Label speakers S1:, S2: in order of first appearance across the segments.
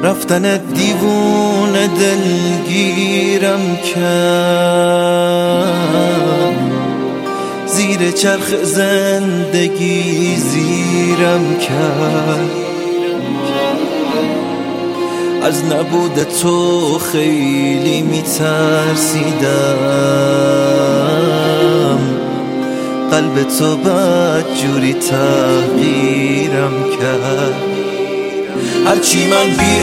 S1: رفتن دیوونه دلگیرم کرد، زیر چرخ زندگی زیرم کرد. از نبود تو خیلی میترسیدم، قلب تو بدجوری تغییرم کرد. هرچی من بی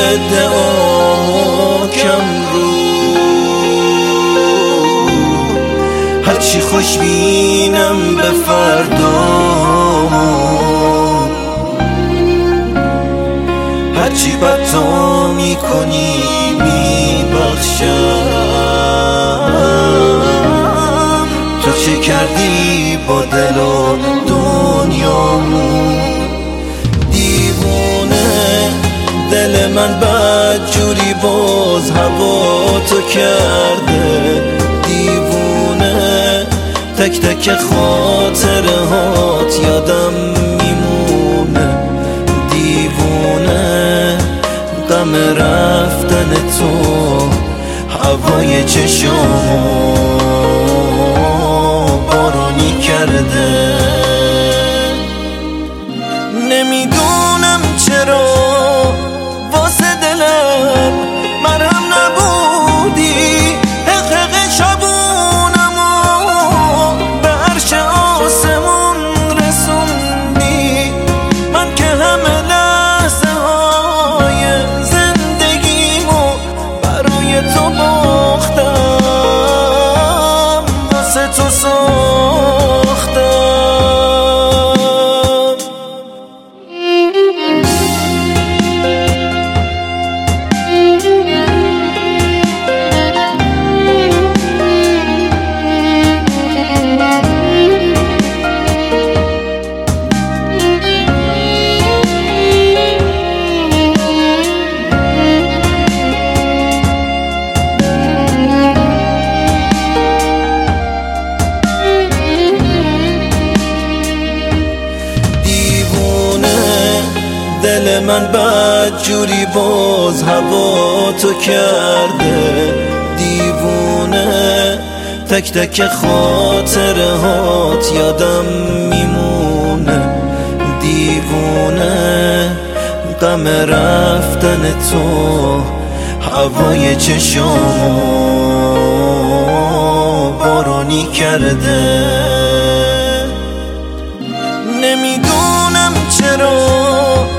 S1: ادعا کم رو، هرچی خوشبینم به فردا، هرچی بد تو میکنی میبخشم. تو چه کردی با دل و دنیامون؟ دیوونه دل من بدجوری باز هوا تو کرده. دیوونه تک تک خاطره هات یادم میمونه. دیوونه غم رفتن تو هوای چشامو بارونی کرده. نمیدونم چرا واسه دلم مرهم نبودی، حقق شبونمو به عرش آسمون رسوندی. من که همه لحظه های زندگیمو برای تو باختم، واسه تو ساختم. دل من بدجوری باز هوا تو کرده. دیوونه تک تک خاطره هات یادم میمونه. دیوونه غم رفتن تو هوای چشامو بارونی کرده. نمیدونم چرا